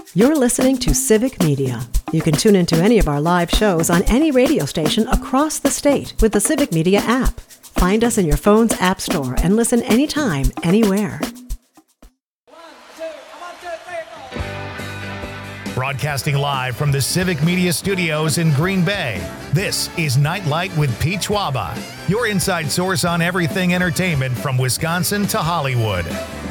You're listening to Civic Media. You can tune into any of our live shows on any radio station across the state with the Civic Media app. Find us in your phone's app store and listen anytime, anywhere. Broadcasting live from the Civic Media Studios in Green Bay, this is Nightlight with Pete Schwaba, your inside source on everything entertainment from Wisconsin to Hollywood.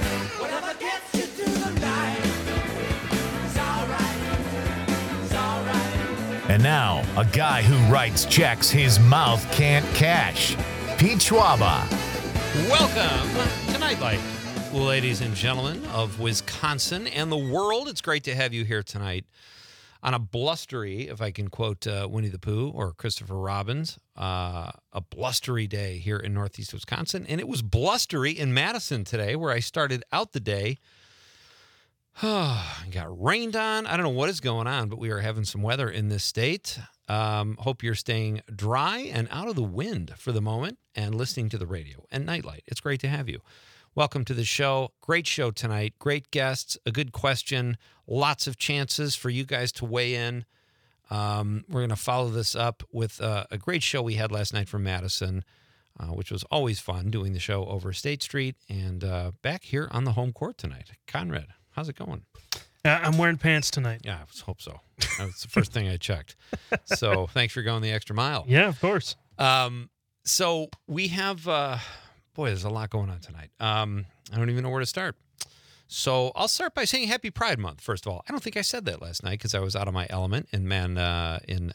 And now, a guy who writes checks his mouth can't cash, Pete Schwaba. Welcome to Nightlight, ladies and gentlemen of Wisconsin and the world. It's great to have you here tonight on a blustery, if I can quote Winnie the Pooh or Christopher Robbins, a blustery day here in Northeast Wisconsin. And it was blustery in Madison today, where I started out the day. Got rained on. I don't know what is going on, but we are having some weather in this state. Hope you're staying dry and out of the wind for the moment and listening to the radio and Nightlight. It's great to have you. Welcome to the show. Great show tonight. Great guests. A good question. Lots of chances for you guys to weigh in. We're going to follow this up with a great show we had last night from Madison, which was always fun doing the show over State Street and back here on the home court tonight. Conrad, how's it going? I'm wearing pants tonight. Yeah, I hope so. That's the first thing I checked. So thanks for going the extra mile. Yeah, of course. So we have, boy, there's a lot going on tonight. I don't even know where to start. So I'll start by saying Happy Pride Month, first of all. I don't think I said that last night because I was out of my element in Manhattan.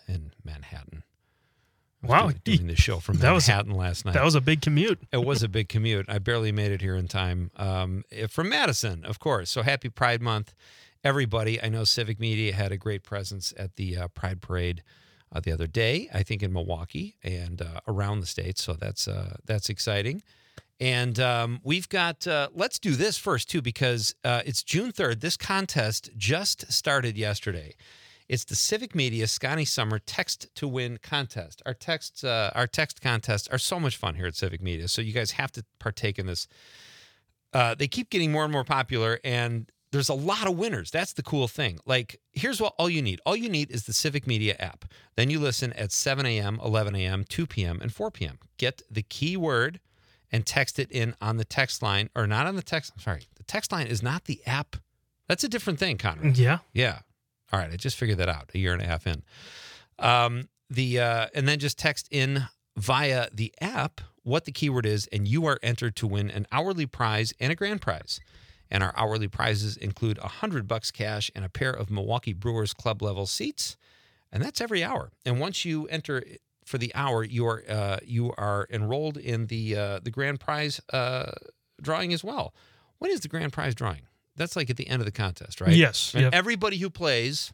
Wow. Doing the show from Manhattan last night. That was a big commute. It was a big commute. I barely made it here in time. From Madison, of course. So Happy Pride Month, everybody. I know Civic Media had a great presence at the Pride Parade the other day, I think in Milwaukee and around the state. So that's exciting. And we've got, let's do this first too, because it's June 3rd. This contest just started yesterday. It's the Civic Media Scotty Summer Text to Win contest. Our text contests are so much fun here at Civic Media, so you guys have to partake in this. They keep getting more and more popular, and there's a lot of winners. That's the cool thing. Like, here's what all you need. All you need is the Civic Media app. Then you listen at 7 a.m., 11 a.m., 2 p.m., and 4 p.m. Get the keyword and text it in on the text line, or not on the text. I'm sorry, the text line is not the app. That's a different thing, Conrad. Yeah. Yeah. All right, I just figured that out a year and a half in. And then just text in via the app what the keyword is, and you are entered to win an hourly prize and a grand prize. And our hourly prizes include $100 cash and a pair of Milwaukee Brewers club level seats, and that's every hour. And once you enter for the hour, you are enrolled in the grand prize drawing as well. When is the grand prize drawing? That's like at the end of the contest, right? Yes. And yep. Everybody who plays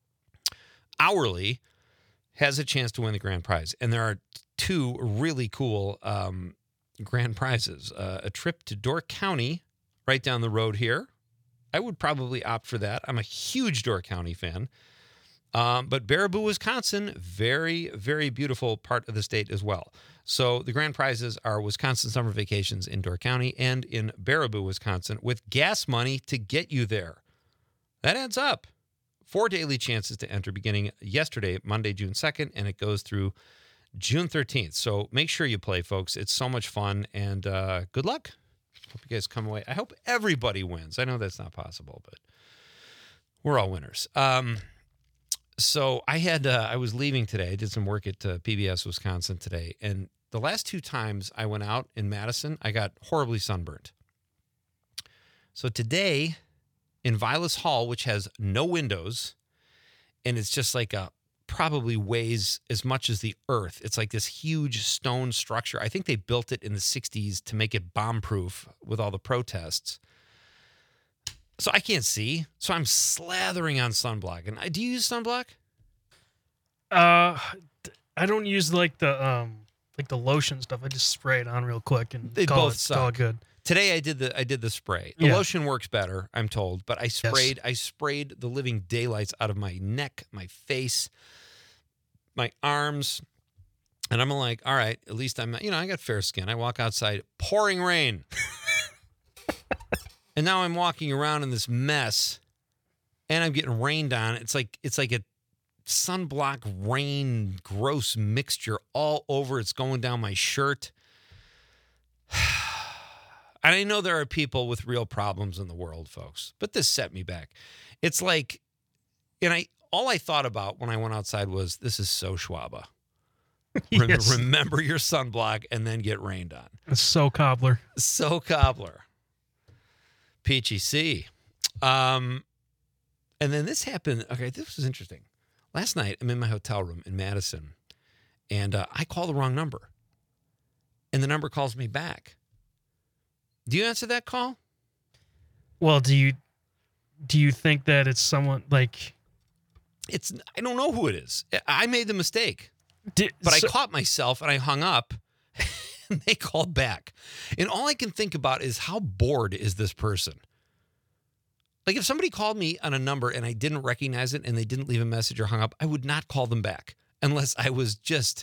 hourly has a chance to win the grand prize. And there are two really cool grand prizes. A trip to Door County, right down the road here. I would probably opt for that. I'm a huge Door County fan. But Baraboo, Wisconsin, very, very beautiful part of the state as well. So the grand prizes are Wisconsin summer vacations in Door County and in Baraboo, Wisconsin, with gas money to get you there. That adds up. 4 daily chances to enter beginning yesterday, Monday, June 2nd, and it goes through June 13th. So make sure you play, folks. It's so much fun, and good luck. Hope you guys come away. I hope everybody wins. I know that's not possible, but we're all winners. So I was leaving today. I did some work at PBS Wisconsin today, and the last 2 times I went out in Madison, I got horribly sunburned. So today in Vilas Hall, which has no windows, and it's just like probably weighs as much as the earth. It's like this huge stone structure. I think they built it in the 60s to make it bomb-proof with all the protests. So I can't see. So I'm slathering on sunblock. And do you use sunblock? I don't use like the lotion stuff. I just spray it on real quick and They call both it suck. good. Today I did the spray. The Yeah. lotion works better, I'm told, but I sprayed the living daylights out of my neck, my face, my arms, and I'm like, all right, at least I got fair skin. I walk outside, pouring rain. And now I'm walking around in this mess and I'm getting rained on. It's like a sunblock rain gross mixture all over. It's going down my shirt. And I know there are people with real problems in the world, folks, but this set me back. It's like, and all I thought about when I went outside was, this is so Schwaba. Yes. Remember your sunblock and then get rained on. It's so cobbler. So cobbler. Peachy C. And then this happened. Okay, this was interesting. Last night, I'm in my hotel room in Madison, and I call the wrong number. And the number calls me back. Do you answer that call? Well, do you think that it's someone like? I don't know who it is. I made the mistake, but I caught myself and I hung up. And they called back, and all I can think about is, how bored is this person? Like, if somebody called me on a number and I didn't recognize it and they didn't leave a message or hung up, I would not call them back unless I was just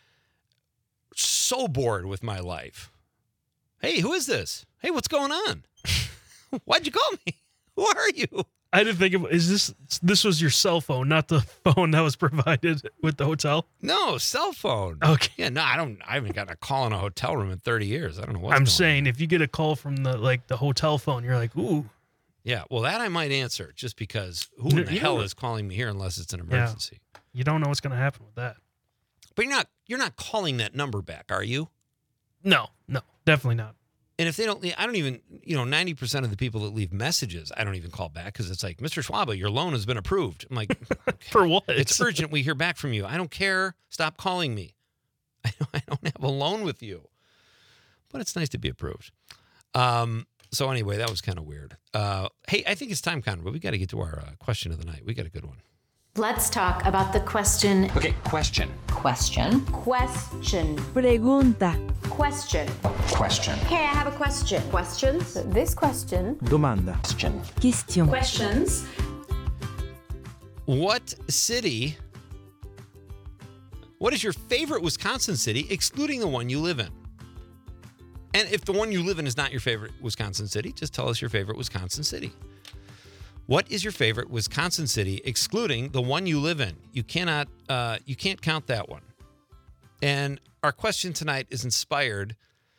so bored with my life. Hey, who is this? Hey, what's going on? Why'd you call me? Who are you? I didn't think of, this was your cell phone, not the phone that was provided with the hotel? No, cell phone. Okay. Yeah, no, I haven't gotten a call in a hotel room in 30 years. I don't know what's I'm going saying on. If you get a call from the hotel phone, you're like, ooh. Yeah, well, that I might answer, just because who in the hell is calling me here unless it's an emergency? Yeah. You don't know what's going to happen with that. But you're not calling that number back, are you? No, definitely not. And if they don't, I don't even, 90% of the people that leave messages, I don't even call back, because it's like, Mr. Schwaba, your loan has been approved. I'm like, okay, for what? It's urgent. We hear back from you. I don't care. Stop calling me. I don't have a loan with you. But it's nice to be approved. So anyway, that was kind of weird. Hey, I think it's time, Connor, but we got to get to our question of the night. We got a good one. Let's talk about the question. Okay, question. Question. Pregunta. Question. Question. Hey, I have a question. Questions? This question. Domanda. Question. Question. Questions. What is your favorite Wisconsin city, excluding the one you live in? And if the one you live in is not your favorite Wisconsin city, just tell us your favorite Wisconsin city. What is your favorite Wisconsin city, excluding the one you live in? You can't count that one. And our question tonight is inspired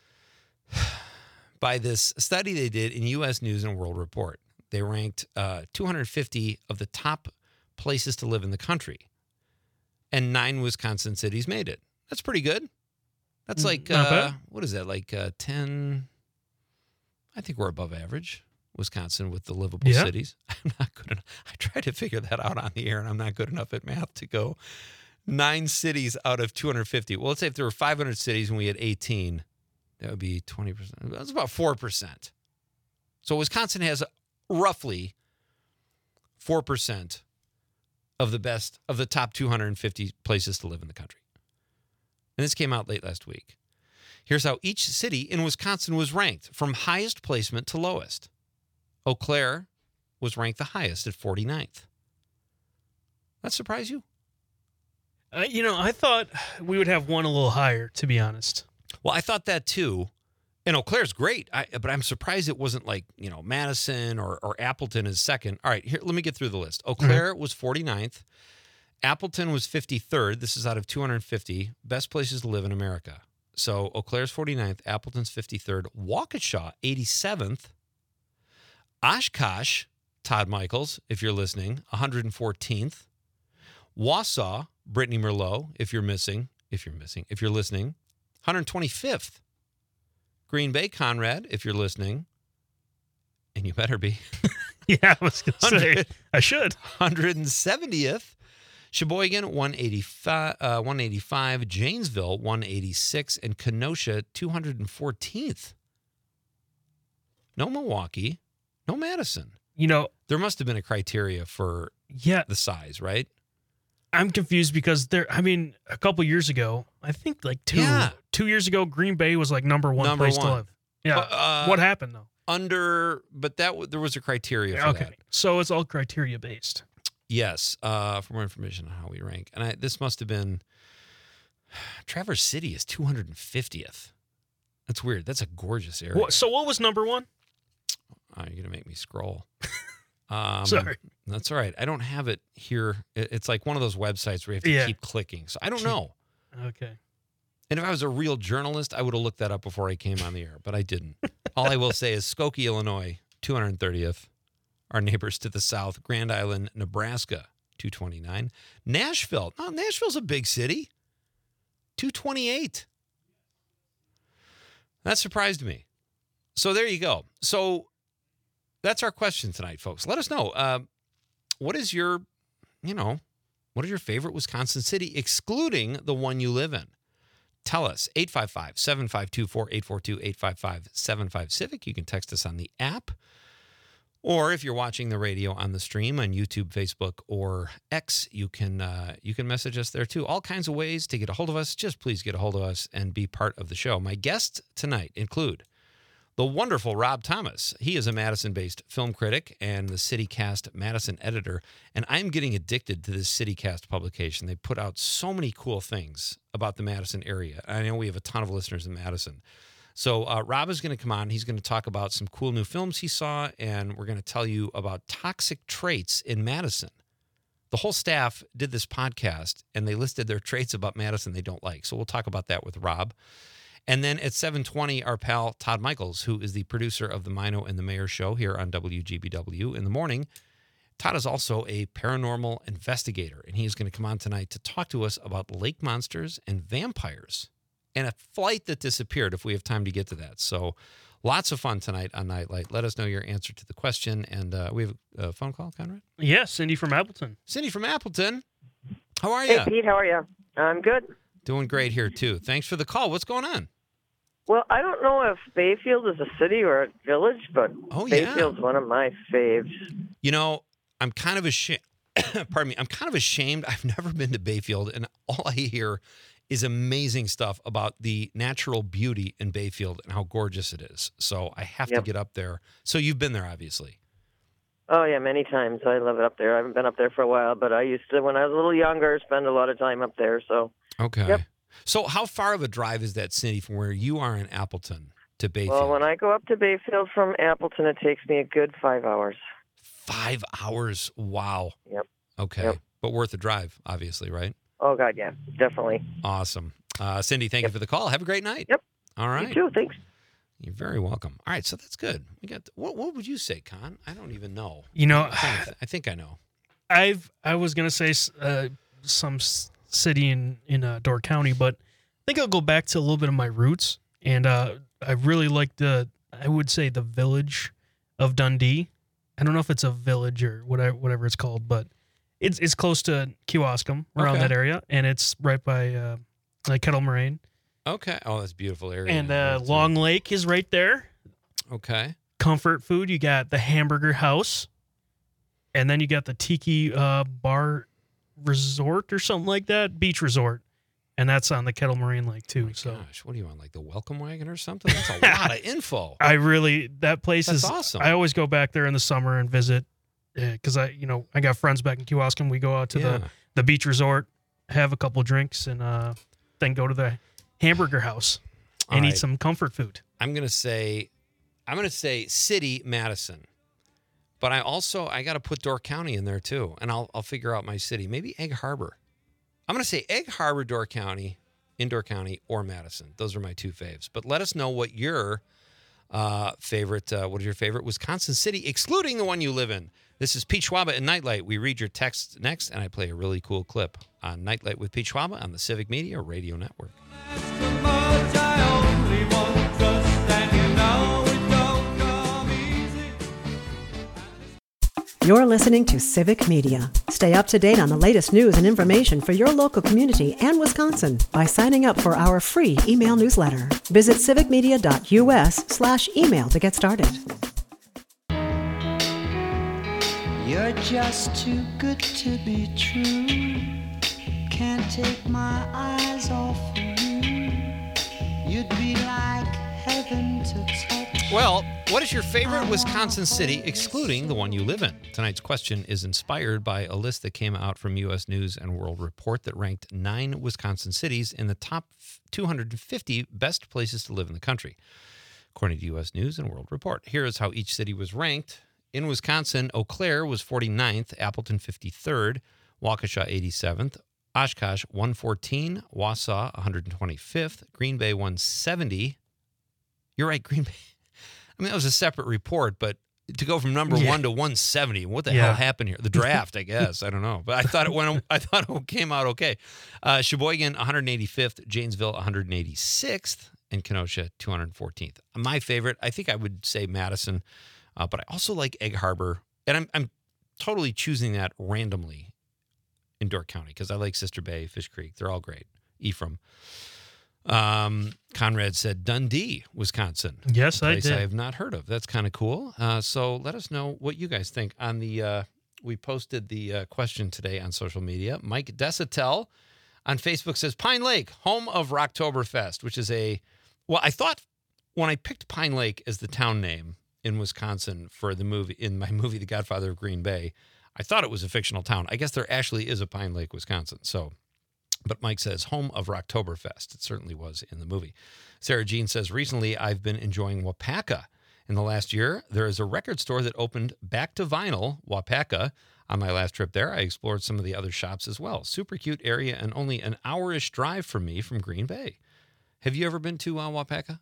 by this study they did in U.S. News and World Report. They ranked 250 of the top places to live in the country, and 9 Wisconsin cities made it. That's pretty good. That's like, what is that, like 10? I think we're above average, Wisconsin, with the livable cities. I'm not good enough. I tried to figure that out on the air, and I'm not good enough at math to go 9 cities out of 250. Well, let's say if there were 500 cities and we had 18, that would be 20%. That's about 4%. So Wisconsin has roughly 4% of the top 250 places to live in the country. And this came out late last week. Here's how each city in Wisconsin was ranked from highest placement to lowest. Eau Claire was ranked the highest at 49th. That surprise you? I thought we would have one a little higher, to be honest. Well, I thought that too. And Eau Claire's great, but I'm surprised it wasn't like, Madison or Appleton is second. All right, here, let me get through the list. Eau Claire was 49th. Appleton was 53rd. This is out of 250 best places to live in America. So Eau Claire's 49th, Appleton's 53rd, Waukesha 87th, Oshkosh, Todd Michaels, if you're listening, 114th, Wausau, Brittany Merlot, if you're listening, 125th, Green Bay, Conrad, if you're listening, and you better be. Yeah, I was going to say, I should. 170th, Sheboygan, 185, Janesville, 186, and Kenosha, 214th. No Milwaukee, no Madison. There must have been a criteria for the size, right? I'm confused because a couple years ago, I think like 2 years ago, Green Bay was like number one place to live. Yeah. What happened though? There was a criteria for that. So it's all criteria based. Yes. For more information on how we rank. And this must have been, Traverse City is 250th. That's weird. That's a gorgeous area. So what was number one? You're going to make me scroll. Sorry. That's all right. I don't have it here. It's like one of those websites where you have to keep clicking. So I don't know. Okay. And if I was a real journalist, I would have looked that up before I came on the air, but I didn't. All I will say is Skokie, Illinois, 230th. Our neighbors to the south, Grand Island, Nebraska, 229. Nashville. Oh, Nashville's a big city. 228. That surprised me. So there you go. So that's our question tonight, folks. Let us know. What is your favorite Wisconsin city, excluding the one you live in? Tell us, 855-752-4842, 855-75-CIVIC. You can text us on the app. Or if you're watching the radio on the stream on YouTube, Facebook, or X, you can message us there too. All kinds of ways to get a hold of us. Just please get a hold of us and be part of the show. My guests tonight include the wonderful Rob Thomas. He is a Madison-based film critic and the CityCast Madison editor. And I'm getting addicted to this CityCast publication. They put out so many cool things about the Madison area. I know we have a ton of listeners in Madison. So Rob is going to come on. He's going to talk about some cool new films he saw, and we're going to tell you about toxic traits in Madison. The whole staff did this podcast, and they listed their traits about Madison they don't like. So we'll talk about that with Rob. And then at 7:20, our pal Todd Michaels, who is the producer of the Mino and the Mayor show here on WGBW in the morning. Todd is also a paranormal investigator, and he is going to come on tonight to talk to us about lake monsters and vampires and a flight that disappeared if we have time to get to that. So lots of fun tonight on Nightlight. Let us know your answer to the question. And we have a phone call, Conrad? Yes, Cindy from Appleton. Cindy from Appleton. How are you? Hey, Pete, how are you? I'm good. Doing great here, too. Thanks for the call. What's going on? Well, I don't know if Bayfield is a city or a village, but Bayfield's one of my faves. You know, I'm kind of ashamed. Pardon me. I'm kind of ashamed. I've never been to Bayfield, and all I hear is amazing stuff about the natural beauty in Bayfield and how gorgeous it is. So I have to get up there. So you've been there, obviously. Oh, yeah, many times. I love it up there. I haven't been up there for a while, but I used to, when I was a little younger, spend a lot of time up there. So okay. Yep. So how far of a drive is that, Cindy, from where you are in Appleton to Bayfield? Well, when I go up to Bayfield from Appleton, it takes me a good 5 hours. 5 hours? Wow. Yep. Okay. Yep. But worth the drive, obviously, right? Oh, God, yeah, definitely. Awesome. Cindy, thank you for the call. Have a great night. Yep. All right. You too, thanks. You're very welcome. All right, so that's good. We got what would you say, Con? I don't even know. You know, I think I know. I was gonna say some city in Door County, but I think I'll go back to a little bit of my roots, and I really like I would say the village of Dundee. I don't know if it's a village or whatever it's called, but it's close to Kewaskum, around that area, and it's right by Kettle Moraine. Okay. Oh, that's a beautiful area. And Long Lake is right there. Okay. Comfort food, you got the Hamburger House, and then you got the Tiki Bar Resort or something like that, beach resort, and that's on the Kettle Moraine Lake too. Gosh, what do you want, like the welcome wagon or something? That's a lot of info. That place is awesome. I always go back there in the summer and visit because I got friends back in Kewaskum. We go out to the beach resort, have a couple drinks, and then go to the Hamburger House and eat some comfort food. I'm gonna say city Madison, but I got to put Door County in there too, and I'll figure out my city. Maybe Egg Harbor. I'm gonna say Egg Harbor, Door County, or Madison. Those are my two faves. But let us know what your favorite. What is your favorite Wisconsin city, excluding the one you live in? This is Pete Schwaba and Nightlight. We read your texts next, and I play a really cool clip on Nightlight with Pete Schwaba on the Civic Media Radio Network. You're listening to Civic Media. Stay up to date on the latest news and information for your local community and Wisconsin by signing up for our free email newsletter. Visit civicmedia.us/email to get started. You're just too good to be true. Can't take my eyes off of you. You'd be like heaven to touch. Well, what is your favorite Wisconsin city, excluding the one you live in? Tonight's question is inspired by a list that came out from U.S. News and World Report that ranked 9 Wisconsin cities in the top 250 best places to live in the country, according to U.S. News and World Report. Here is how each city was ranked In Wisconsin, Eau Claire was 49th, Appleton 53rd, Waukesha 87th, Oshkosh 114, Wausau 125th, Green Bay 170. You're right, Green Bay. I mean, that was a separate report, but to go from number 1 to 170, what the hell happened here? The draft, I guess. I don't know. But I thought it came out okay. Sheboygan 185th, Janesville 186th, and Kenosha 214th. My favorite, I think I would say Madison, but I also like Egg Harbor. And I'm totally choosing that randomly in Door County because I like Sister Bay, Fish Creek. They're all great. Ephraim. Conrad said Dundee, Wisconsin. Yes, I did. I have not heard of. That's kind of cool. So let us know what you guys think on the. We posted the question today on social media. Mike Desatel on Facebook says Pine Lake, home of Rocktoberfest, which is I thought when I picked Pine Lake as the town name in Wisconsin for the movie, in my movie The Godfather of Green Bay, I thought it was a fictional town. I guess there actually is a Pine Lake, Wisconsin. So. But Mike says, home of Rocktoberfest. It certainly was in the movie. Sarah Jean says, recently I've been enjoying Wapaka. In the last year, there is a record store that opened back to vinyl, Wapaka. On my last trip there, I explored some of the other shops as well. Super cute area and only an hour-ish drive from me from Green Bay. Have you ever been to Wapaka?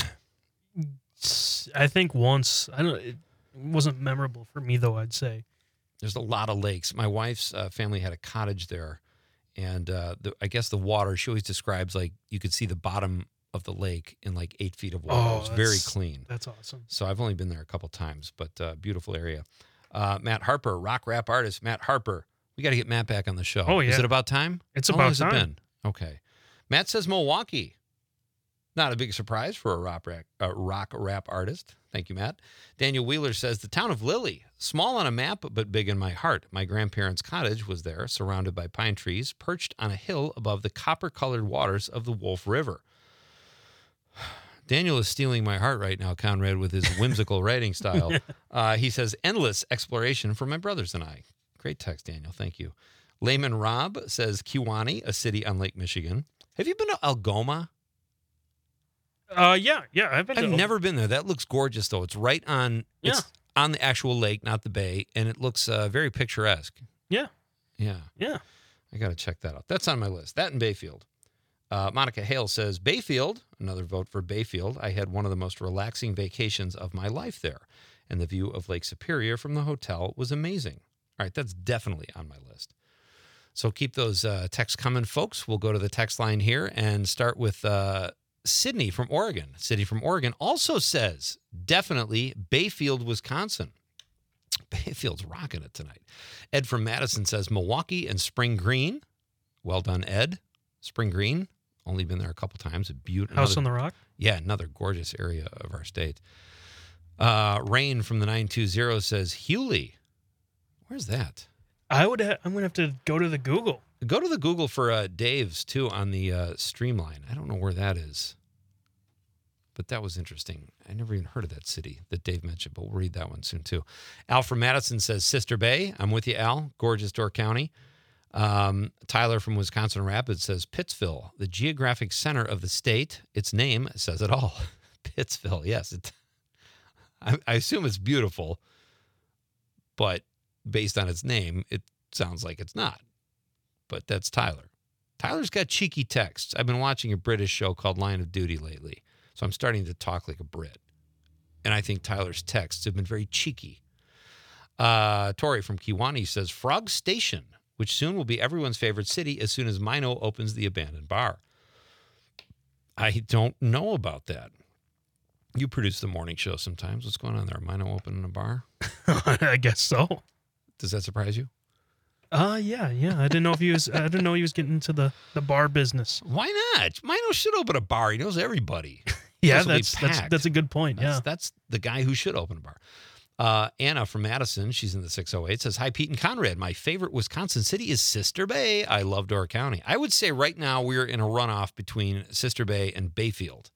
I think once. It wasn't memorable for me, though, I'd say. There's a lot of lakes. My wife's family had a cottage there. And I guess the water, she always describes like you could see the bottom of the lake in like 8 feet of water. It was very clean. That's awesome. So I've only been there a couple times, but beautiful area. Matt Harper, rock rap artist. Matt Harper. We got to get Matt back on the show. Oh, yeah. Is it about time? It's How about long has time. it been? Okay. Matt says Milwaukee. Not a big surprise for a rock rap artist. Thank you, Matt. Daniel Wheeler says, the town of Lilly, small on a map, but big in my heart. My grandparents' cottage was there, surrounded by pine trees, perched on a hill above the copper-colored waters of the Wolf River. Daniel is stealing my heart right now, Conrad, with his whimsical writing style. He says, endless exploration for my brothers and I. Great text, Daniel. Thank you. Layman Rob says, Kewanee, a city on Lake Michigan. Have you been to Algoma? Yeah. I've never been there. That looks gorgeous, though. It's right on. Yeah. It's on the actual lake, not the bay, and it looks very picturesque. Yeah. I got to check that out. That's on my list. That and Bayfield. Monica Hale says Bayfield. Another vote for Bayfield. I had one of the most relaxing vacations of my life there, and the view of Lake Superior from the hotel was amazing. All right, that's definitely on my list. So keep those texts coming, folks. We'll go to the text line here and start with. Sydney from Oregon. Sydney from Oregon also says definitely Bayfield, Wisconsin. Bayfield's rocking it tonight. Ed from Madison says Milwaukee and Spring Green. Well done, Ed. Spring Green. Only been there a couple times. A beautiful House on the Rock. Yeah, another gorgeous area of our state. Rain from the 920 says Hewley. Where's that? I'm gonna have to go to the Google. Go to the Google for Dave's, too, on the Streamline. I don't know where that is. But that was interesting. I never even heard of that city that Dave mentioned, but we'll read that one soon, too. Al from Madison says Sister Bay. I'm with you, Al. Gorgeous Door County. Tyler from Wisconsin Rapids says Pittsville, the geographic center of the state. Its name says it all. Pittsville, yes. I assume it's beautiful, but based on its name, it sounds like it's not. But that's Tyler. Tyler's got cheeky texts. I've been watching a British show called Line of Duty lately, so I'm starting to talk like a Brit. And I think Tyler's texts have been very cheeky. Tori from Kewanee says Frog Station, which soon will be everyone's favorite city as soon as Mino opens the abandoned bar. I don't know about that. You produce the morning show sometimes. What's going on there? Mino opening a bar? I guess so. Does that surprise you? Yeah. I didn't know he was getting into the bar business. Why not? Mino should open a bar. He knows everybody. Yeah, that's a good point. That's the guy who should open a bar. Anna from Madison, she's in the 608, says, hi, Pete and Conrad. My favorite Wisconsin city is Sister Bay. I love Door County. I would say right now we're in a runoff between Sister Bay and Bayfield.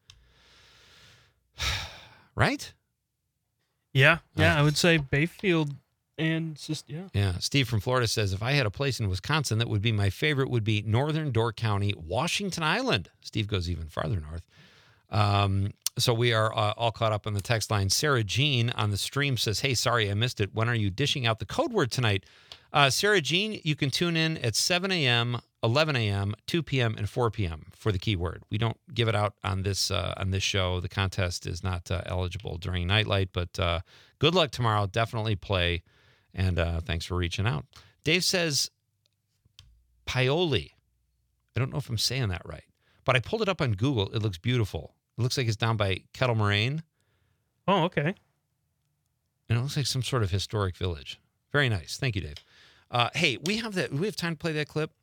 Right? Yeah, I would say Bayfield and Yeah, Steve from Florida says, if I had a place in Wisconsin that would be my favorite would be northern Door County, Washington Island. Steve goes even farther north. So we are all caught up on the text line. Sarah Jean on the stream says, hey, sorry, I missed it. When are you dishing out the code word tonight? Sarah Jean, you can tune in at 7 a.m., 11 a.m., 2 p.m., and 4 p.m. for the keyword. We don't give it out on this show. The contest is not eligible during Nightlight, but good luck tomorrow. Definitely play, and thanks for reaching out. Dave says Paoli. I don't know if I'm saying that right, but I pulled it up on Google. It looks beautiful. It looks like it's down by Kettle Moraine. Oh, okay. And it looks like some sort of historic village. Very nice. Thank you, Dave. Hey, we have time to play that clip?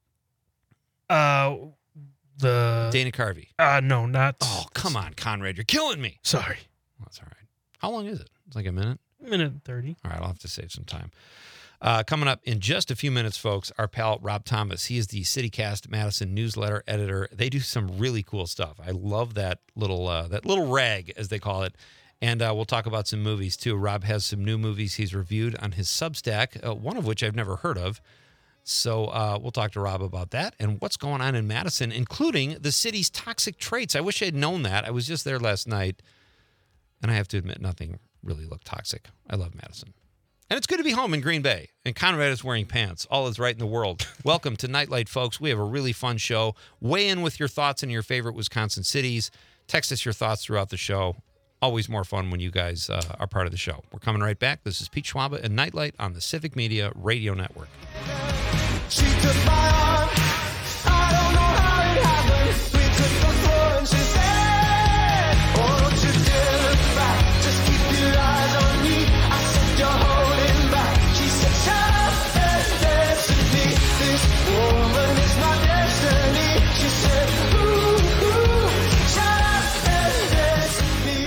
The Dana Carvey. No, not. Oh, come on, Conrad. You're killing me. Sorry. That's all right. How long is it? It's like a minute? Minute 30. All right, I'll have to save some time. Coming up in just a few minutes, folks, our pal Rob Thomas. He is the CityCast Madison newsletter editor. They do some really cool stuff. I love that little rag, as they call it. And we'll talk about some movies, too. Rob has some new movies he's reviewed on his Substack, one of which I've never heard of. So we'll talk to Rob about that and what's going on in Madison, including the city's toxic traits. I wish I had known that. I was just there last night, and I have to admit, nothing really looked toxic. I love Madison. And it's good to be home in Green Bay. And Conrad is wearing pants. All is right in the world. Welcome to Nightlight, folks. We have a really fun show. Weigh in with your thoughts on your favorite Wisconsin cities. Text us your thoughts throughout the show. Always more fun when you guys are part of the show. We're coming right back. This is Pete Schwaba and Nightlight on the Civic Media Radio Network. She took my arm. I don't know how it happened. We took the floor and she said, oh, don't you dare look back. Just keep your eyes on me. I said, you're holding back. She said, shut up and dance with me. This woman is my destiny. She said, ooh, ooh, shut up and dance with me.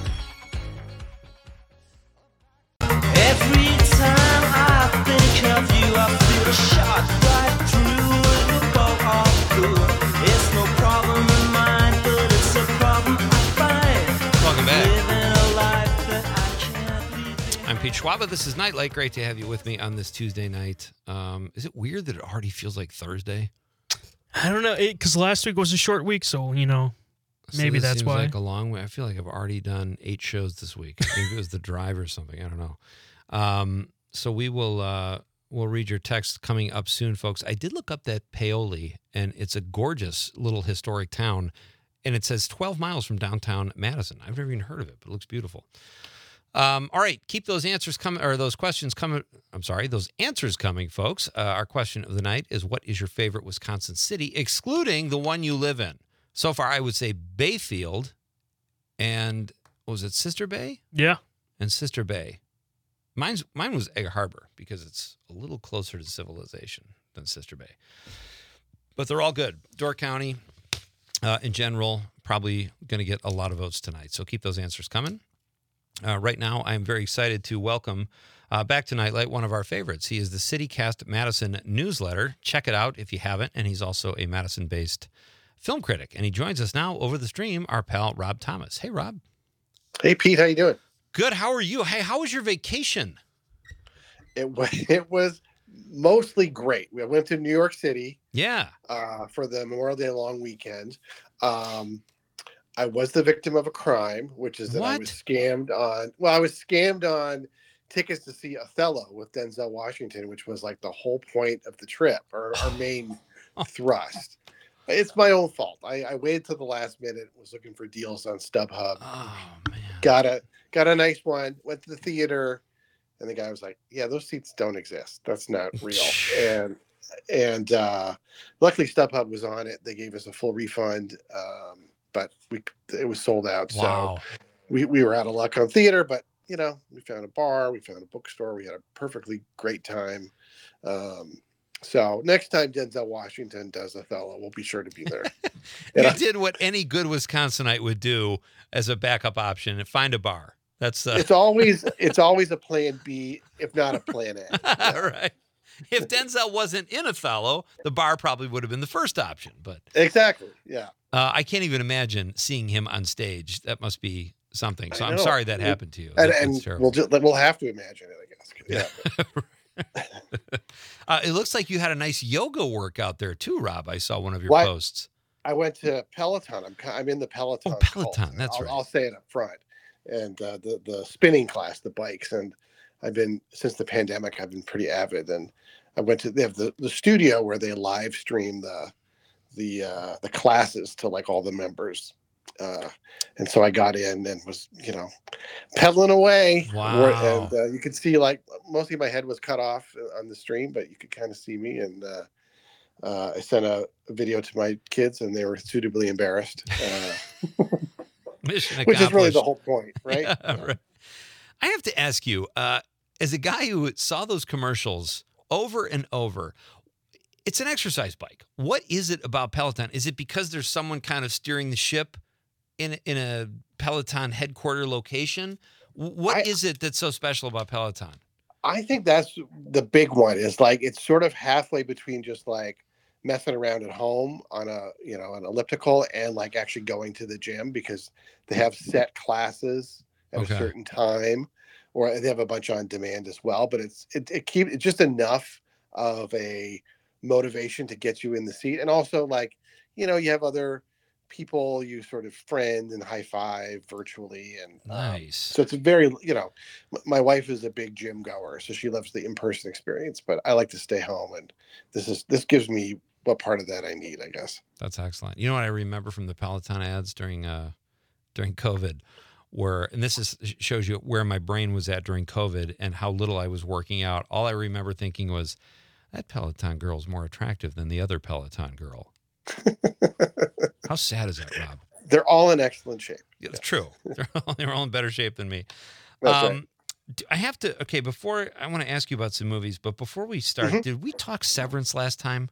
Every time I think of you, I feel a shot right through the bow of blue. It's no problem of mine, but it's a problem I find. Welcome back. Living a life that I can't live. I'm Pete Schwaba. This is Nightlight. Great to have you with me on this Tuesday night. Is it weird that it already feels like Thursday? I don't know, because last week was a short week, so, maybe this that's seems why. like a long way. I feel like I've already done 8 shows this week. Maybe it was the drive or something. I don't know. So we will we'll read your text coming up soon, folks. I did look up that Paoli, and it's a gorgeous little historic town, and it says 12 miles from downtown Madison. I've never even heard of it, but it looks beautiful. All right, keep those answers coming, or those questions coming. I'm sorry, those answers coming, folks. Our question of the night is, what is your favorite Wisconsin city, excluding the one you live in? So far, I would say Bayfield, and what was it, Sister Bay? Yeah. And Sister Bay. Mine was Egg Harbor because it's a little closer to civilization than Sister Bay. But they're all good. Door County, in general, probably going to get a lot of votes tonight. So keep those answers coming. Right now, I'm very excited to welcome back to Nightlight one of our favorites. He is the CityCast Madison newsletter. Check it out if you haven't. And he's also a Madison-based film critic. And he joins us now over the stream, our pal Rob Thomas. Hey, Rob. Hey, Pete. How you doing? Good. How are you? Hey, how was your vacation? It was mostly great. We went to New York City. Yeah. For the Memorial Day long weekend. I was the victim of a crime, which is that I was scammed on. Well, I was scammed on tickets to see Othello with Denzel Washington, which was like the whole point of the trip, or our main thrust. It's my own fault. I waited till the last minute. Was looking for deals on StubHub. Oh man. Got a nice one. Went to the theater, and the guy was like, "Yeah, those seats don't exist. That's not real." and luckily StubHub was on it. They gave us a full refund, but it was sold out. Wow. So we were out of luck on theater, but we found a bar, we found a bookstore, we had a perfectly great time. So next time Denzel Washington does Othello, we'll be sure to be there. You did what any good Wisconsinite would do as a backup option and find a bar. That's it's always a plan B, if not a plan A. Right. If Denzel wasn't in Othello, the bar probably would have been the first option. But exactly, yeah. I can't even imagine seeing him on stage. That must be something. So I'm sorry that happened to you. And we'll have to imagine it, I guess. Yeah. It looks like you had a nice yoga workout there too, Rob. I saw one of your posts. I went to Peloton. I'm in the Peloton. Oh, Peloton. Cult. That's right. I'll say it up front. And the spinning class, the bikes, and I've been since the pandemic. I've been pretty avid, and I went to they have the studio where they live stream the classes to like all the members. And so I got in and was, pedaling away. Wow. And you could see like mostly my head was cut off on the stream, but you could kind of see me. And I sent a video to my kids and they were suitably embarrassed, Mission which is really accomplished. the whole point, right? Yeah, right. I have to ask you, as a guy who saw those commercials over and over, it's an exercise bike. What is it about Peloton? Is it because there's someone kind of steering the ship in a Peloton headquarter location? What is it that's so special about Peloton? I think that's the big one is like it's sort of halfway between just like messing around at home on an elliptical and like actually going to the gym because they have set classes at Okay. a certain time, or they have a bunch on demand as well. But it's just enough of a motivation to get you in the seat, and also like you have other people you sort of friend and high five virtually, and Nice. so it's a very my wife is a big gym goer, so she loves the in-person experience, but I like to stay home, and this gives me what part of that I need, I guess. That's excellent. You know what I remember from the Peloton ads during COVID, and this shows you where my brain was at during COVID and how little I was working out. All I remember thinking was, that Peloton girl's more attractive than the other Peloton girl. How sad is that, Rob? They're all in excellent shape. Yeah, it's true. They're all in better shape than me. That's right. I have to, okay, before, I want to ask you about some movies, but before we start, did we talk Severance last time?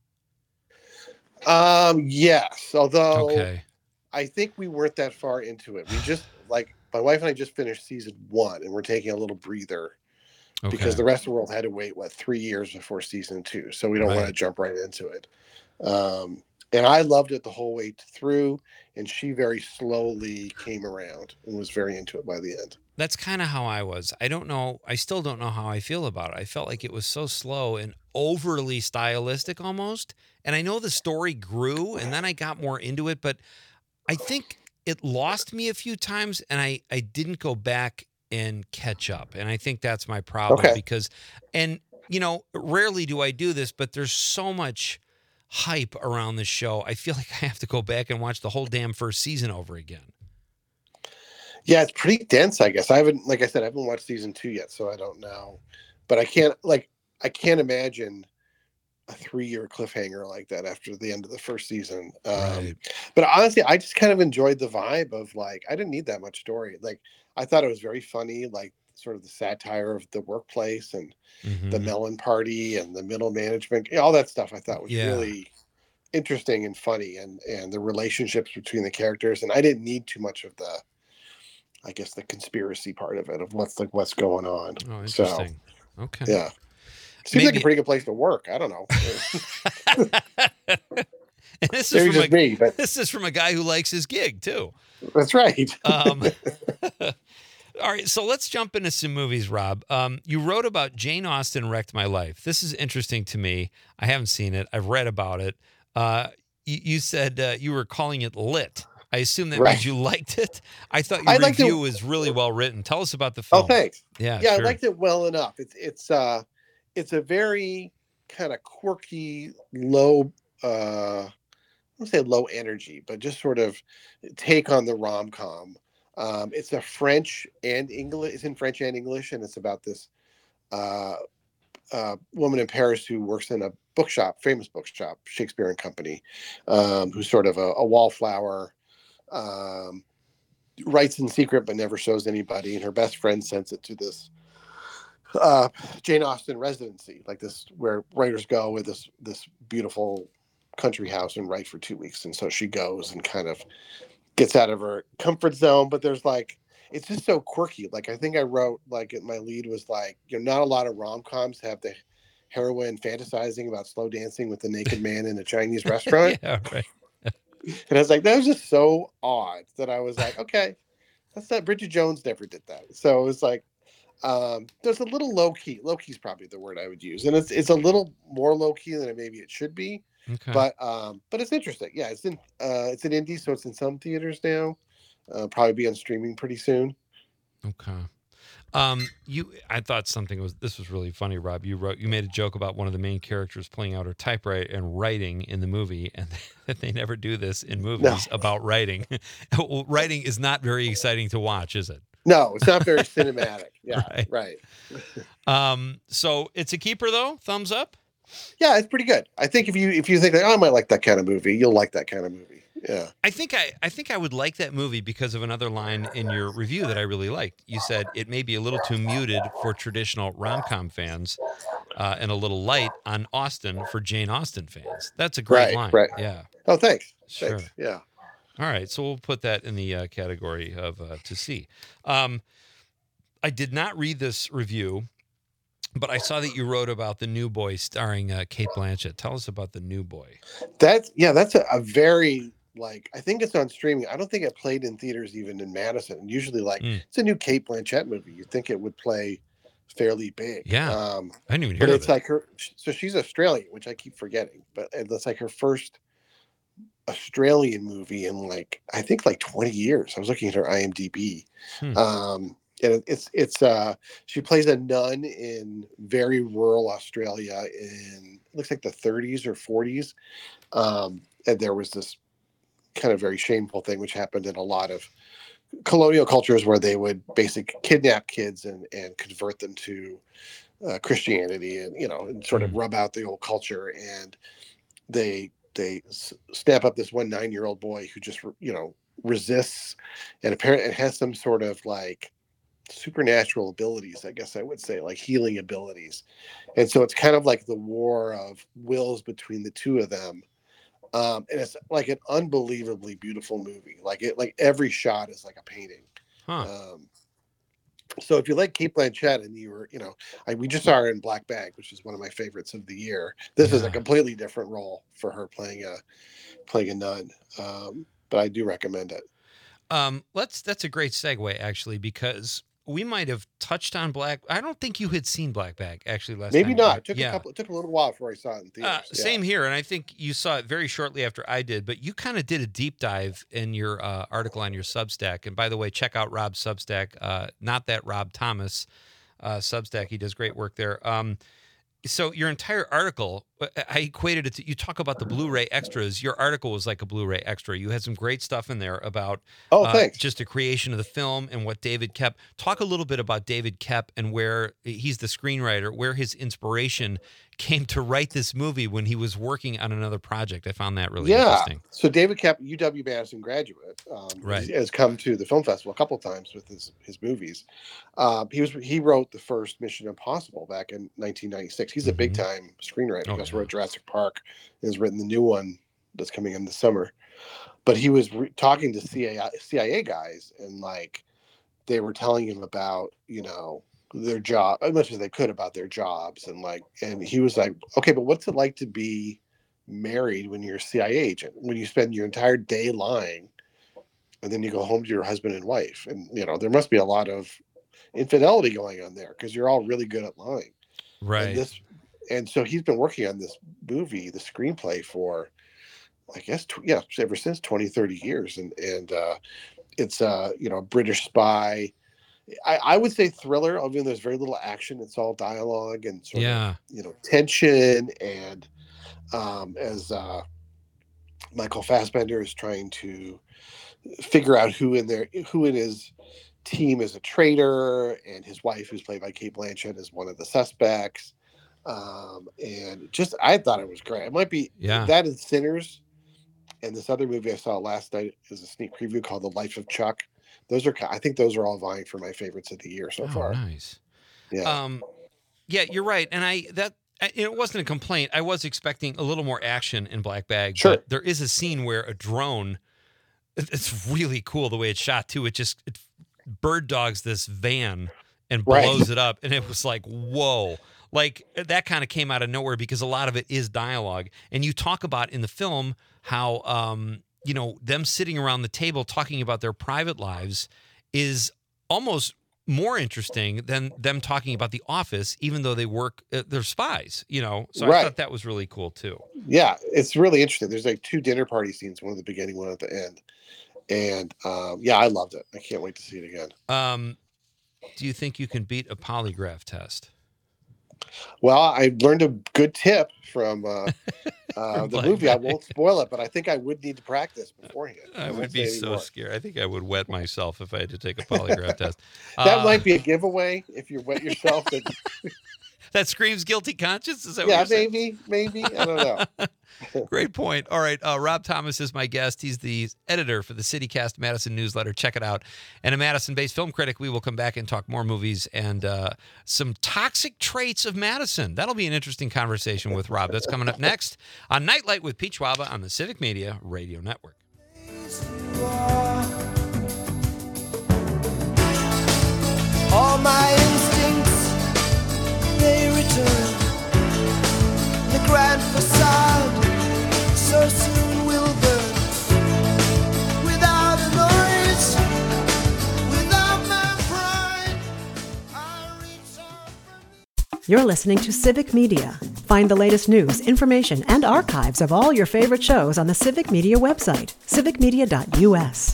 Yes, although Okay. I think we weren't that far into it. We just like my wife and I just finished season 1, and we're taking a little breather because the rest of the world had to wait 3 years before season 2, so we don't want to jump right into it. And I loved it the whole way through, and she very slowly came around and was very into it by the end. That's kind of how I was. I don't know. I still don't know how I feel about it. I felt like it was so slow and overly stylistic almost. And I know the story grew and then I got more into it, but I think it lost me a few times and I didn't go back and catch up. And I think that's my problem because, rarely do I do this, but there's so much hype around the show. I feel like I have to go back and watch the whole damn first season over again. Yeah, it's pretty dense, I guess. I haven't watched season 2 yet, so I don't know. But I can't imagine a 3-year cliffhanger like that after the end of the first season. Right. But honestly, I just kind of enjoyed the vibe of like, I didn't need that much story. Like, I thought it was very funny, like sort of the satire of the workplace and the melon party and the middle management, all that stuff I thought was really interesting and funny, and the relationships between the characters. And I didn't need too much of the, I guess, the conspiracy part of it, of what's going on. Oh, interesting. So, okay. Yeah. Seems like a pretty good place to work. I don't know. And this Maybe is from just me, but this is from a guy who likes his gig too. That's right. All right, so let's jump into some movies, Rob. You wrote about Jane Austen Wrecked My Life. This is interesting to me. I haven't seen it. I've read about it. You said you were calling it lit. I assume that means you liked it. I thought your review was really well written. Tell us about the film. Oh, thanks. Yeah, sure. I liked it well enough. It's a very kind of quirky, low, I don't say low energy, but just sort of take on the rom-com. It's a French and English. It's in French and English, and it's about this woman in Paris who works in a bookshop, famous bookshop, Shakespeare and Company, who's sort of a wallflower. Writes in secret but never shows anybody, and her best friend sends it to this Jane Austen residency, like this where writers go with this beautiful country house and write for 2 weeks. And so she goes and kind of gets out of her comfort zone, but there's like, it's just so quirky. Like, I think I wrote, like, my lead was like, not a lot of rom-coms have the heroine fantasizing about slow dancing with the naked man in a Chinese restaurant. Yeah, right. And I was like, that was just so odd that I was like, okay, that's not, Bridget Jones never did that. So it was like, there's a little low key. Low key is probably the word I would use. And it's a little more low key than maybe it should be. Okay. But it's interesting. Yeah, it's in indie, so it's in some theaters now. Probably be on streaming pretty soon. Okay. I thought this was really funny, Rob. You made a joke about one of the main characters pulling out her typewriter and writing in the movie, and that they never do this in movies about writing. Well, writing is not very exciting to watch, is it? No, it's not very cinematic. Yeah, right. So it's a keeper though. Thumbs up. Yeah, it's pretty good. I think if you think like, I might like that kind of movie, you'll like that kind of movie. Yeah. I think I would like that movie because of another line in your review that I really liked. You said it may be a little too muted for traditional rom-com fans, and a little light on Austen for Jane Austen fans. That's a great line. Right. Yeah. Oh, thanks. Sure. Thanks. Yeah. All right, so we'll put that in the category of to see. I did not read this review, but I saw that you wrote about The New Boy starring Cate Blanchett. Tell us about The New Boy. That's a very, like, I think it's on streaming. I don't think it played in theaters even in Madison. Usually, like, it's a new Cate Blanchett movie. You'd think it would play fairly big. Yeah. I didn't even hear but of it's it. like her. So she's Australian, which I keep forgetting. But it's like her first Australian movie in I think 20 years. I was looking at her IMDb. And it's she plays a nun in very rural Australia in looks like the 30s or 40s. And there was this kind of very shameful thing which happened in a lot of colonial cultures where they would basically kidnap kids and convert them to Christianity and sort of rub out the old culture. And they snap up this 9-year-old boy who just resists and apparently has some sort of supernatural abilities, I guess I would say, like healing abilities. And so it's kind of like the war of wills between the two of them. And it's like an unbelievably beautiful movie. Like every shot is like a painting. So if you like Cate Blanchett and you were, we just saw her in Black Bag, which is one of my favorites of the year. This is a completely different role for her playing a nun. But I do recommend it. That's a great segue actually, because we might have touched on I don't think you had seen Black Bag actually last time. Maybe not. It took a little while before I saw it in theaters. Same here, and I think you saw it very shortly after I did, but you kind of did a deep dive in your article on your Substack. And by the way, check out Rob's Substack, not that Rob Thomas Substack. He does great work there. So your entire article, I equated it to, you talk about the Blu-ray extras. Your article was like a Blu-ray extra. You had some great stuff in there about just the creation of the film and what David Koepp. Talk a little bit about David Koepp and where he's the screenwriter, where his inspiration came to write this movie when he was working on another project. I found that really interesting. So David Koepp, UW-Madison graduate, has come to the film festival a couple of times with his movies. He wrote the first Mission Impossible back in 1996. He's a big time screenwriter. He also wrote Jurassic Park and has written the new one that's coming in the summer. But he was talking to CIA guys, and they were telling him about their job as much as they could about their jobs, and he was like, okay, but what's it like to be married when you're a CIA agent, when you spend your entire day lying and then you go home to your husband and wife, and there must be a lot of infidelity going on there because you're all really good at lying, right? And so he's been working on this movie, the screenplay, for I guess ever since 20-30 years, and it's a British spy. I would say thriller, although there's very little action. It's all dialogue and sort of tension. And as Michael Fassbender is trying to figure out who in his team is a traitor, and his wife, who's played by Cate Blanchett, is one of the suspects. And just I thought it was great. It might be that and Sinners, and this other movie I saw last night is a sneak preview called The Life of Chuck. I think those are all vying for my favorites of the year so far. Nice. Yeah. Yeah, you're right. And it wasn't a complaint. I was expecting a little more action in Black Bag. Sure. But there is a scene where a drone, it's really cool the way it's shot too. It bird dogs this van and blows it up. And it was like, whoa. Like that kind of came out of nowhere because a lot of it is dialogue. And you talk about in the film how, them sitting around the table talking about their private lives is almost more interesting than them talking about The Office, even though they work, they're spies, you know. So I Right. thought that was really cool too. Yeah, it's really interesting. There's like 2 dinner party scenes, one at the beginning, one at the end. And yeah, I loved it. I can't wait to see it again. Do you think you can beat a polygraph test? Well, I learned a good tip from the Black movie. I Bag. won't spoil it, but I think I would need to practice beforehand. I won't would say be any so more. scared. I think I would wet myself if I had to take a polygraph test. That might be a giveaway if you wet yourself. That screams guilty conscience. Is that what Yeah, you're saying? maybe. I don't know. Great point. All right. Rob Thomas is my guest. He's the editor for the CityCast Madison newsletter. Check it out. And a Madison-based film critic. We will come back and talk more movies and some toxic traits of Madison. That'll be an interesting conversation with Rob. That's coming up next on Nightlight with Pete Schwaba on the Civic Media Radio Network. All my instincts, they return. The grand facade so soon will burn. Without a noise, without my pride, I reach out for me. You're listening to Civic Media. Find the latest news, information, and archives of all your favorite shows on the Civic Media website, civicmedia.us.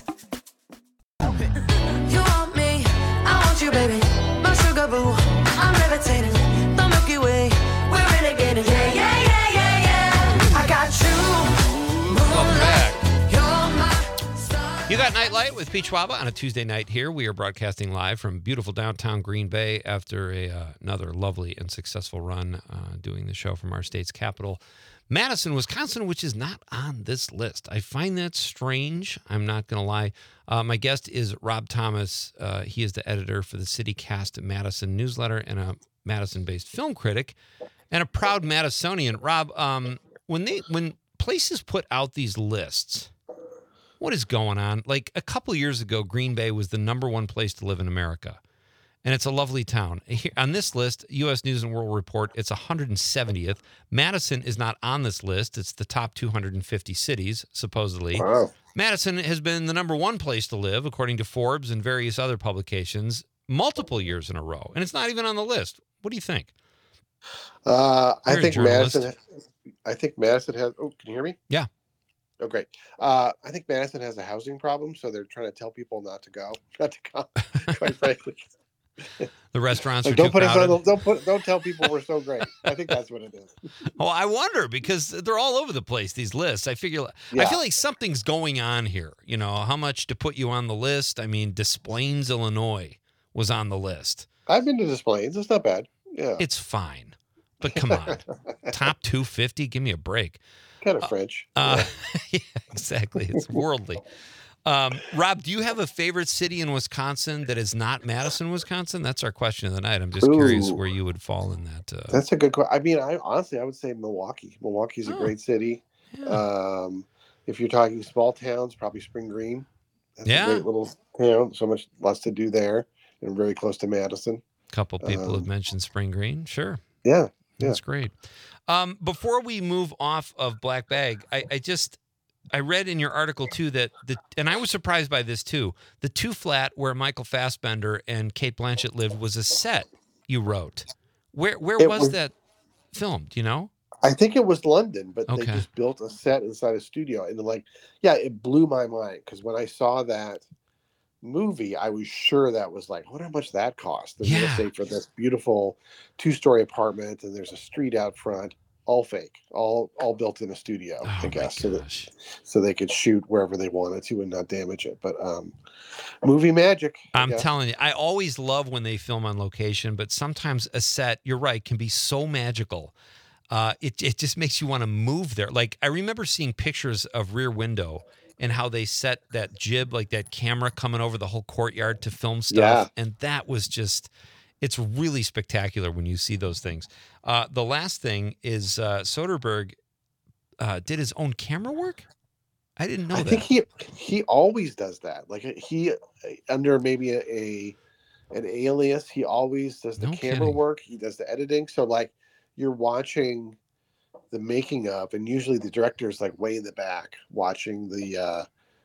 You want me, I want you, baby. My sugar boo, I'm levitating. The Milky Way, we're renegading. Yeah. I got you. Welcome back. You're my star. You got Nightlight with Pete Schwaba on a Tuesday night here. We are broadcasting live from beautiful downtown Green Bay after another lovely and successful run doing the show from our state's capital, Madison, Wisconsin, which is not on this list. I find that strange. I'm not going to lie. My guest is Rob Thomas. He is the editor for the CityCast Madison newsletter and a Madison-based film critic and a proud Madisonian. Rob, when places put out these lists, what is going on? Like a couple years ago, Green Bay was the #1 place to live in America. And it's a lovely town. Here, on this list, U.S. News and World Report, it's 170th. Madison is not on this list. It's the top 250 cities, supposedly. Wow. Madison has been the #1 place to live, according to Forbes and various other publications, multiple years in a row. And it's not even on the list. What do you think? I You're a think journalist. Madison has. Oh, can you hear me? Yeah. Oh, great. I think Madison has a housing problem, so they're trying to tell people not to come. Quite frankly. The restaurants Like, are don't too put us crowded. on. Don't tell people we're so great. I think that's what it is. Oh, I wonder because they're all over the place, these lists. I feel like something's going on here. You know, how much to put you on the list? I mean, Des Plaines, Illinois was on the list. I've been to Des Plaines. It's not bad. Yeah. It's fine. But come on. Top 250? Give me a break. Kind of French. Yeah, exactly. It's worldly. Rob, do you have a favorite city in Wisconsin that is not Madison, Wisconsin? That's our question of the night. I'm just curious where you would fall in that. That's a good question. I mean, I would say Milwaukee. Milwaukee's a great city. Yeah. If you're talking small towns, probably Spring Green. That's Yeah. a great little town. So much less to do there, and very close to Madison. A couple people have mentioned Spring Green. Sure. Yeah. That's great. Before we move off of Black Bag, I read in your article too that and I was surprised by this too. The 2-flat where Michael Fassbender and Kate Blanchett lived was a set you wrote. Where was that filmed? Do you know? I think it was London, but Okay. they just built a set inside a studio, and it blew my mind because when I saw that movie, I was sure that was like, how much that cost? The real estate for this beautiful 2-story apartment, and there's a street out front. All fake, all built in a studio, I guess, so they could shoot wherever they wanted to and not damage it. But movie magic. I'm telling you, I always love when they film on location, but sometimes a set, you're right, can be so magical. It just makes you want to move there. Like I remember seeing pictures of Rear Window and how they set that jib, like that camera coming over the whole courtyard to film stuff, and that was just. It's really spectacular when you see those things. The last thing is Soderbergh did his own camera work. I didn't know that. I think he always does that. Like he under maybe an alias, he always does the camera work. He does the editing. So like you're watching the making of, and usually the director is like way in the back watching the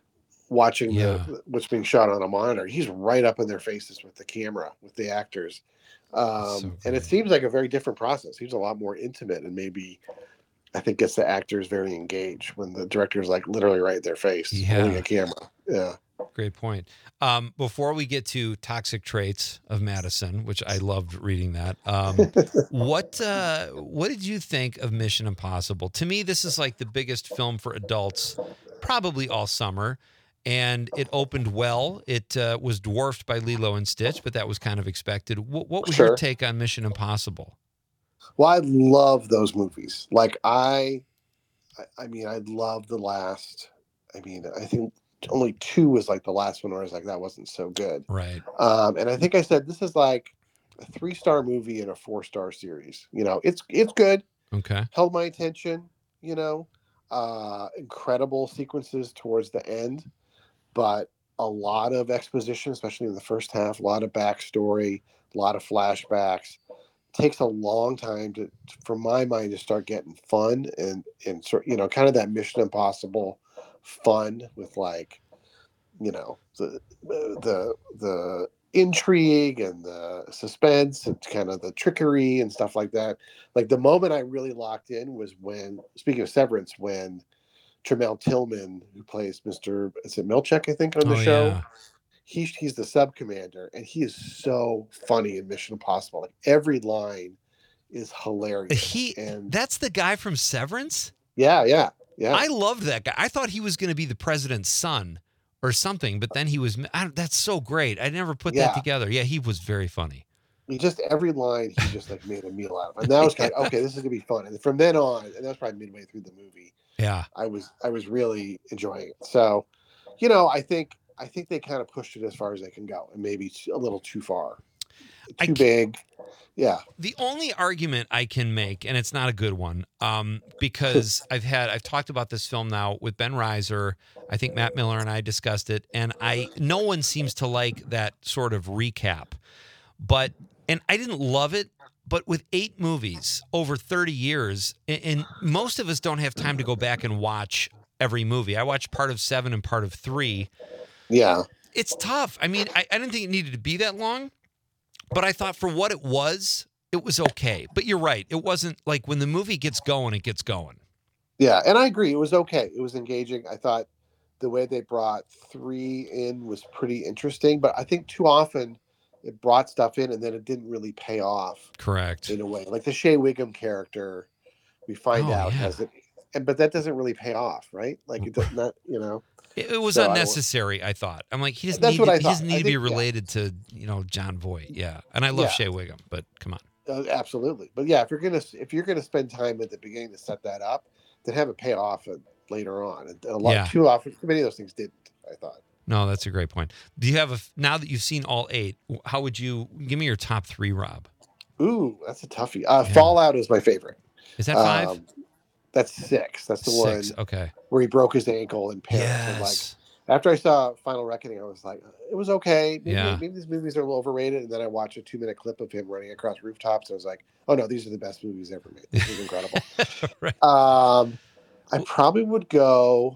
watching what's being shot on a monitor. He's right up in their faces with the camera, with the actors. And it seems like a very different process. Seems a lot more intimate, and maybe I think gets the actors very engaged when the director's like literally right in their face, holding a camera. Yeah. Great point. Before we get to Toxic Traits of Madison, which I loved reading that, what did you think of Mission Impossible? To me, this is like the biggest film for adults, probably all summer, and it opened well. It was dwarfed by Lilo and Stitch, but that was kind of expected. What was your take on Mission Impossible? Well, I love those movies. Like I mean, I love the last. I mean, I think only 2 was like the last one where I was like, that wasn't so good. Right. And I think I said this is like a 3-star movie and a 4-star series. You know, it's good. Okay. Held my attention. You know, incredible sequences towards the end, but a lot of exposition, especially in the first half. A lot of backstory, a lot of flashbacks. Takes a long time for my mind to start getting fun and sort, you know, kind of that Mission Impossible fun with, like, you know, the intrigue and the suspense and kind of the trickery and stuff like that. Like the moment I really locked in was when, speaking of Severance, when Tremel Tillman, who plays Mr. Is it Milchek, I think, on the show. Yeah. He's the sub commander, and he is so funny in Mission Impossible. Like every line is hilarious. That's the guy from Severance? Yeah. I loved that guy. I thought he was going to be the president's son or something, but then he was. That's so great. I never put that together. Yeah, he was very funny. He just every line he just like made a meal out of, and that was kind of okay. This is gonna be fun. And from then on, and that was probably midway through the movie. Yeah, I was really enjoying it. So, you know, I think they kind of pushed it as far as they can go, and maybe a little too far, too big. Yeah. The only argument I can make, and it's not a good one, because I've talked about this film now with Ben Reiser. I think Matt Miller and I discussed it, and no one seems to like that sort of recap. And I didn't love it, but with 8 movies over 30 years, and most of us don't have time to go back and watch every movie. I watched part of 7 and part of 3. Yeah. It's tough. I mean, I didn't think it needed to be that long, but I thought for what it was okay. But you're right. It wasn't like when the movie gets going, it gets going. Yeah, and I agree. It was okay. It was engaging. I thought the way they brought 3 in was pretty interesting, but I think too often it brought stuff in and then it didn't really pay off. Correct. In a way. Like the Shea Wiggum character, we find out has it, but that doesn't really pay off, right? Like it does not, you know. It was unnecessary, I thought. I'm like, he doesn't need to be related to, you know, John Voight. Yeah. And I love Shea Wiggum, but come on. Absolutely. But yeah, if you're gonna spend time at the beginning to set that up, then have it pay off later on. And too often, many of those things didn't, I thought. No, that's a great point. Do you have now that you've seen all 8, how would you give me your top 3, Rob? Ooh, that's a toughie. Fallout is my favorite. Is that 5? That's 6. That's the 6, one. Okay. Where he broke his ankle in Paris. Yes. And like after I saw Final Reckoning, I was like, it was okay. Maybe these movies are a little overrated. And then I watched a 2-minute clip of him running across rooftops. I was like, oh no, these are the best movies ever made. This is incredible. Right. I probably would go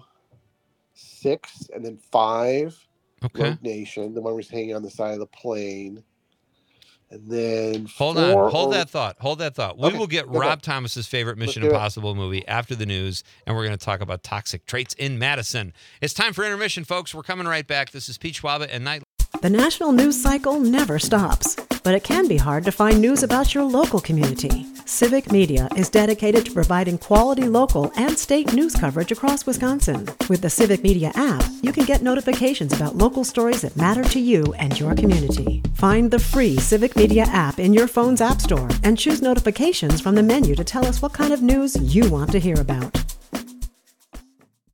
6 and then 5. Okay. Rogue Nation, the one where he's hanging on the side of the plane. And then Hold that thought. We will get Rob Thomas's favorite Mission Impossible movie after the news, and we're going to talk about Toxic Traits in Madison. It's time for intermission, folks. We're coming right back. This is Pete Schwaba and Night. The national news cycle never stops, but it can be hard to find news about your local community. Civic Media is dedicated to providing quality local and state news coverage across Wisconsin. With the Civic Media app, you can get notifications about local stories that matter to you and your community. Find the free Civic Media app in your phone's app store and choose notifications from the menu to tell us what kind of news you want to hear about.